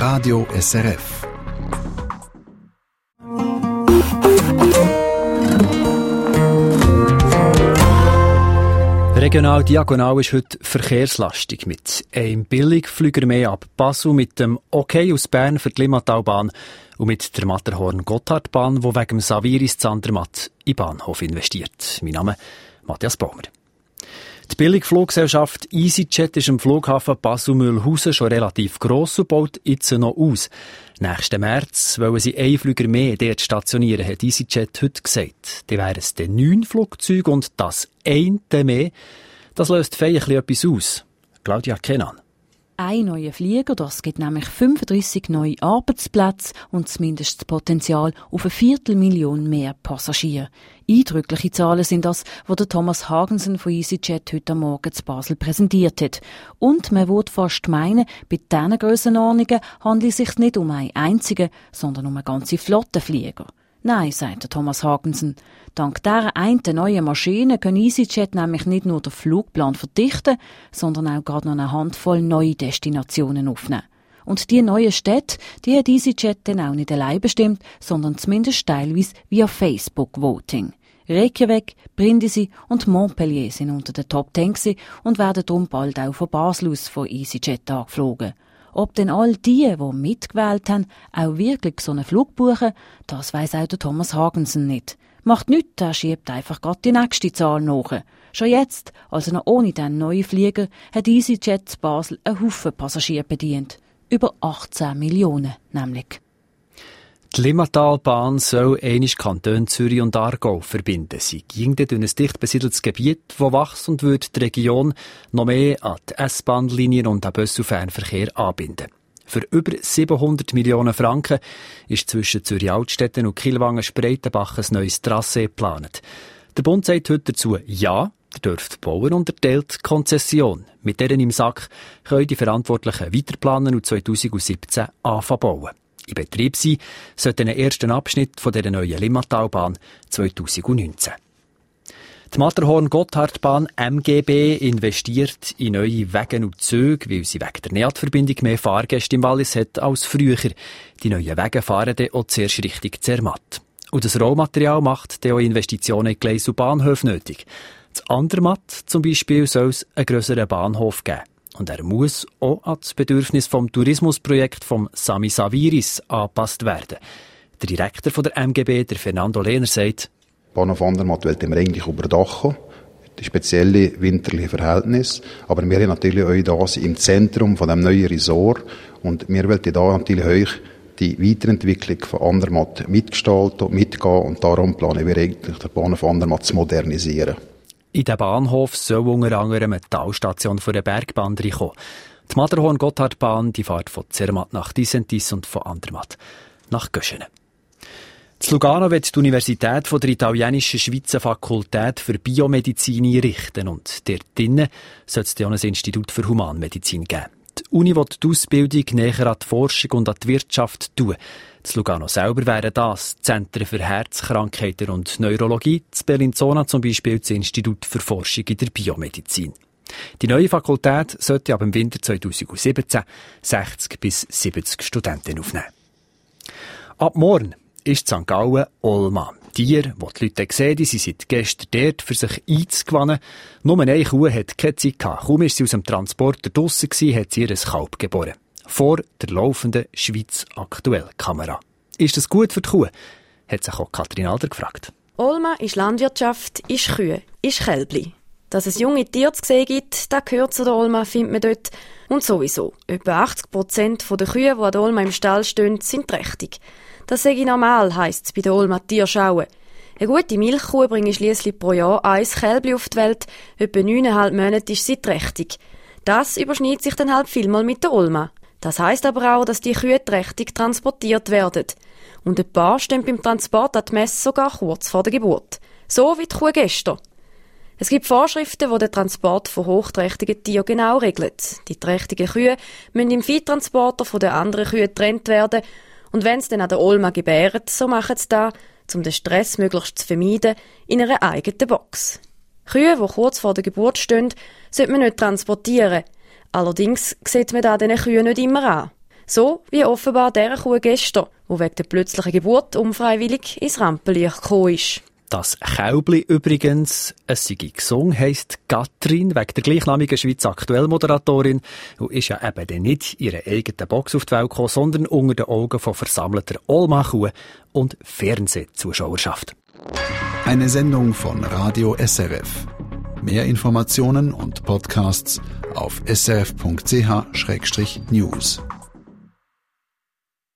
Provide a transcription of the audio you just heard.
Radio SRF. Regional Diagonal ist heute verkehrslastig mit einem Billigflüger mehr ab Basel, mit dem OK aus Bern für die Limmatalbahn und mit der Matterhorn-Gotthardbahn, die wegen dem Saviris Zandermatt in den Bahnhof investiert. Mein Name Matthias Baumer. Die Billigfluggesellschaft EasyJet ist am Flughafen Basel-Mühlhausen schon relativ gross und baut jetzt noch aus. Nächsten März wollen sie einen Flüger mehr dort stationieren, hat EasyJet heute gesagt. Dann wären es dann 9 Flugzeuge und das eine mehr. Das löst fein etwas aus. Claudia Kenan. Ein neuer Flieger, das gibt nämlich 35 neue Arbeitsplätze und zumindest das Potenzial auf 250.000 mehr Passagiere. Eindrückliche Zahlen sind das, die der Thomas Hagensen von EasyJet heute Morgen zu Basel präsentiert hat. Und man würde fast meinen, bei diesen Grössenordnungen handelt es sich nicht um einen einzigen, sondern um eine ganze Flotte Flieger. Nein, sagt der Thomas Hagensen. Dank dieser einen neuen Maschine kann EasyJet nämlich nicht nur den Flugplan verdichten, sondern auch gerade noch eine Handvoll neue Destinationen aufnehmen. Und die neuen Städte, die hat EasyJet dann auch nicht allein bestimmt, sondern zumindest teilweise via Facebook-Voting. Reykjavik, Brindisi und Montpellier sind unter den Top 10 gewesen und werden darum bald auch von Basel aus von EasyJet angeflogen. Ob denn all die mitgewählt haben, auch wirklich so einen Flug buchen, das weiss auch der Thomas Hagensen nicht. Macht nichts, er schiebt einfach gerade die nächste Zahl nach. Schon jetzt, also noch ohne den neuen Flieger, hat EasyJet zu Basel einen Haufen Passagiere bedient. Über 18 Millionen nämlich. Die Limmatalbahn soll einmal Kantone Zürich und Aargau verbinden. Sie ging durch ein dicht besiedeltes Gebiet, das wächst und würde die Region noch mehr an die S-Bahn-Linien und den Bus- und Fernverkehr anbinden. Für über 700 Millionen Franken ist zwischen Zürich-Altstetten und Kilwangen-Spreitenbach ein neues Trassee geplant. Der Bund sagt heute dazu Ja, der dürft bauen und erteilt Konzession. Mit deren im Sack können die Verantwortlichen weiterplanen und 2017 anfangen bauen. In Betrieb sein sollte ein erster Abschnitt von dieser neuen Limmatalbahn 2019. Die Matterhorn-Gotthardbahn MGB investiert in neue Wege und Züge, weil sie wegen der NEAT-Verbindung mehr Fahrgäste im Wallis hat als früher. Die neuen Wege fahren dann auch zuerst Richtung Zermatt. Und das Rohmaterial macht dann auch Investitionen in Gleise und Bahnhöfe nötig. Das Andermatt zum Beispiel soll es einen grösseren Bahnhof geben. Und er muss auch an das Bedürfnis vom Tourismusprojekt vom Sami Saviris angepasst werden. Der Direktor von der MGB, der Fernando Lehner, sagt: Bahnhof Andermatt will wir eigentlich überdachen, die spezielle winterliche Verhältnisse. Aber wir haben natürlich auch das im Zentrum von dem neuen Resort. Und wir wollen da natürlich euch die Weiterentwicklung von Andermatt mitgestalten und mitgehen. Und darum planen wir eigentlich, den Bahnhof Andermatt zu modernisieren. In den Bahnhof soll unter anderem eine Talstation von der Bergbahn reinkommen. Die Matterhorn-Gotthardbahn die fährt von Zermatt nach Disentis und von Andermatt nach Göschenen. In Lugano wird die Universität von der italienischen Schweizer Fakultät für Biomedizin einrichten und dort drinnen soll es dann ein Institut für Humanmedizin geben. Die Uni will die Ausbildung näher an die Forschung und an die Wirtschaft tun. In Lugano selber wären das Zentren für Herzkrankheiten und Neurologie, in Bellinzona zum Beispiel das Institut für Forschung in der Biomedizin. Die neue Fakultät sollte ab dem Winter 2017 60 bis 70 Studenten aufnehmen. Ab morgen ist St. Gallen Olma. Tiere, die die Leute sehen, die sind seit gestern dort, für sich einzugewinnen. Nur eine Kuh hat keine Zeit gehabt. Kaum ist sie aus dem Transporter draussen gewesen, hat sie ihr Kalb geboren. Vor der laufenden Schweiz aktuell Kamera. Ist das gut für die Kuh? Hat sich auch Katrin Alder gefragt. Olma ist Landwirtschaft, ist Kühe, ist Kälbli. Dass es junge Tiere zu sehen gibt, das gehört zu der Olma, findet man dort. Und sowieso, etwa 80% der Kühe, die an der Olma im Stall stehen, sind trächtig. Das sei normal, heisst es bei der Olma Tierschauen. Eine gute Milchkuh bringt schliesslich pro Jahr 1 Kälbli auf die Welt. Etwa 9,5 Monate ist sie trächtig. Das überschneidet sich dann halt vielmal mit der Olma. Das heisst aber auch, dass die Kühe trächtig transportiert werden. Und ein paar stehen beim Transport an die Messe sogar kurz vor der Geburt. So wie die Kuh gestern. Es gibt Vorschriften, die den Transport von hochträchtigen Tieren genau regeln. Die trächtigen Kühe müssen im Viehtransporter von den anderen Kühen getrennt werden. Und wenn sie dann an der Olma gebären, so machen sie das, um den Stress möglichst zu vermeiden, in einer eigenen Box. Kühe, die kurz vor der Geburt stehen, sollte man nicht transportieren. Allerdings sieht man da diesen Kühen nicht immer an. So wie offenbar dieser Kuh gestern, die wegen der plötzlichen Geburt unfreiwillig ins Rampenlicht gekommen ist. Das Kälbli übrigens, es sei gesungen, heisst Katrin, wegen der gleichnamigen Schweiz Aktuell-Moderatorin, und ist ja eben dann nicht in ihrer eigenen Box auf die Welt gekommen, sondern unter den Augen von versammelter Olma-Kuh und Fernsehzuschauerschaft. Eine Sendung von Radio SRF. Mehr Informationen und Podcasts auf srf.ch/news.